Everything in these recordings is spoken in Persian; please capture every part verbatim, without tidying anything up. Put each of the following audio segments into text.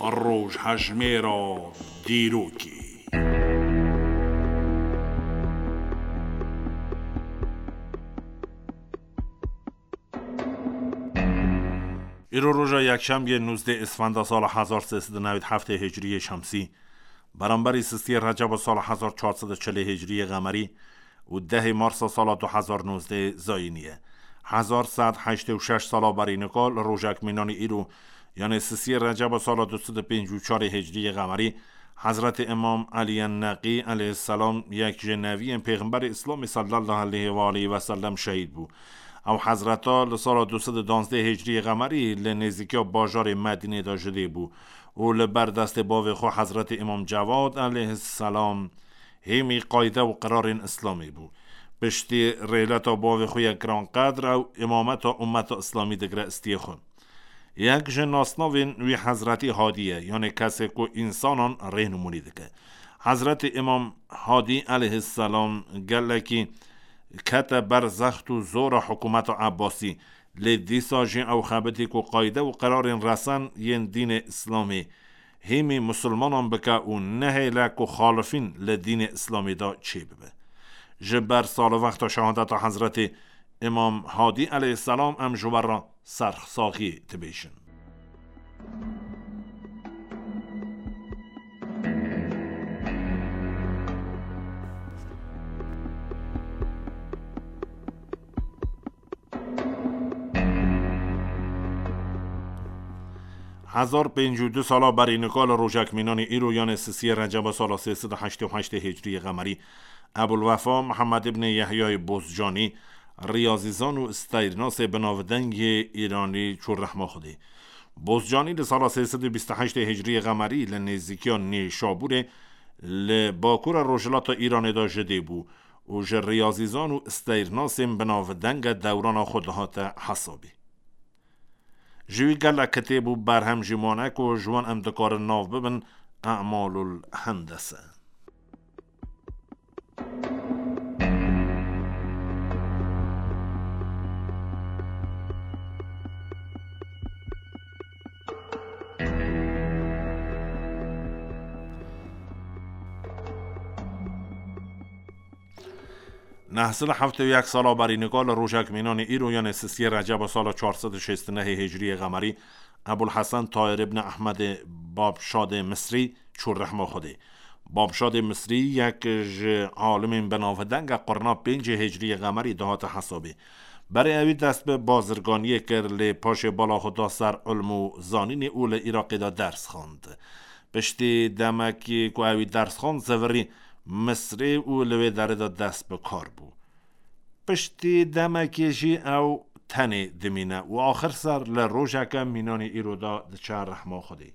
روش هجمه را دیروکی. ایرو روژا یکشنبه نوزده اسفند سال هزار و سیصد و نود و هفت هجری شمسی برابر سیزده رجب سال هزار و چهارصد و چهل هجری قمری و ده مارس سال دو هزار و نوزده زاینیه. هزار و صد و هشتاد و شش سال برای نکال روژک مینان ایرو یعنی سیزده رجب سال دویست و پنجاه و چهار هجری قمری حضرت امام علی النقی علیه السلام یک جنوی پیغمبر اسلام صلی الله علیه و آله و سلم شهید بود. او حضرت ها سال دویست و دوازده هجری قمری لنزدیکی باجار مدینه دا شده بود و لبر دست باو خو حضرت امام جواد علیه السلام همی قایده و قرار اسلامی بود. پشتی ریلت باو خو یک گران قدر و امامت امت اسلامی دگر استی خون. یک جناسناوین وی حضرت هادیه یعنی کسی که انسانان رهنمونی دکه. حضرت امام هادی علیه السلام گله که کت بر زخت و زور حکومت عباسی لدی ساجی او خبتی که قایده و قرار رسن ین دین اسلامی همی مسلمانان بکه و نه لک و خالفین لدین اسلامی دا چی ببه. جبر سال وقت شهادت حضرت امام هادی علیه السلام ام جبر را سرخساقی تبیشن. هزار و پنجاه و دو سالا برای نکال روژک مینان ایرو یعنی سیزده رجب سال سیصد و هشتاد و هشت هجری قمری ابوالوفا محمد ابن یحیای بوزجانی ریاضیزان و استیرناس بناودنگ ایرانی چور رحمه خودی. بوزجانی لسال سیصد و بیست و هشت هجری قمری لنزدیکی نیشابور لباکور روشلات ایران دا جده بو و جه ریاضیزان و استیرناس بناودنگ دوران خودهات حسابی. جوی گل کتیبو برهم جمانک و جوان امدکار ناو ببن اعمال الهندسه. نحصل هفته و یک سالا برای نگال روژک مینان ایرو یعنی سیزده رجب سال چهارصد و شصت و نه هجری قمری ابوالحسن طاهر ابن احمد بابشاد مصری چور رحمه خوده. بابشاد مصری یک عالم بناودنگ قرن پنج هجری قمری دهات حسابی برای اوی دست به بازرگانی کرد لی پاش بالا خدا سر علم و زانین اول عراقی دا درس خواند. پشتی دمکی که اوی درس خواند زوری مصری او لوی داره دا دست به کار بو. پشتی دمکیشی او تنی دمینه و آخر سر لروژک مینانی ایرو دا دچار رحمه خودی.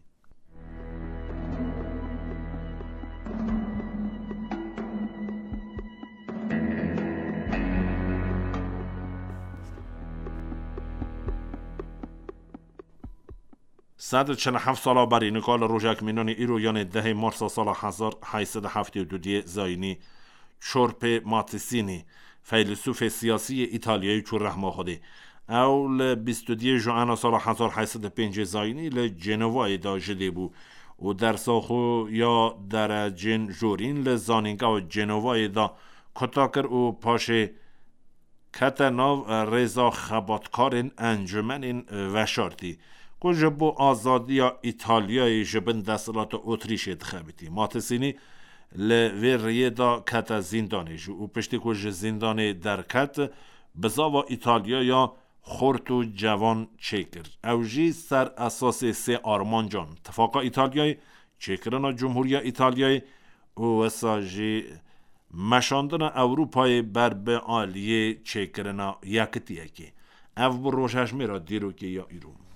صد و چهل و هفت سالا برای نکال روژک مینان ایرو یعنی ده مارس سال هزار و هشتصد و هفتاد و دو زاینی چورپ ماتسینی فیلسوف سیاسی ایتالیایی چور رحمه خوده او ل بیست و دو ژوئن سال هزار و هشتصد و پنج زاینی ل جنوا دا جده بو و در ساخو یا در جن جورین ل زانینگا و جنوا دا کتاکر و پاش کتناو رضا خباتکارن انجمن وشارتی که جبو آزادی یا ایتالیای جبن دستلات اتریش ادخابیتی ماتسینی لویریه دا کت زندانه جو و پشتی که زندانه در کت بزاوا ایتالیا یا خورتو جوان چکر او جی سر اساس سه آرمان جان تفاقا ایتالیای چکرنا جمهوری ایتالیای و وساجی مشاندن اروپای بر به آلیه چکرنا یکتیه که او بروشش میرا دیرو که یا ایرون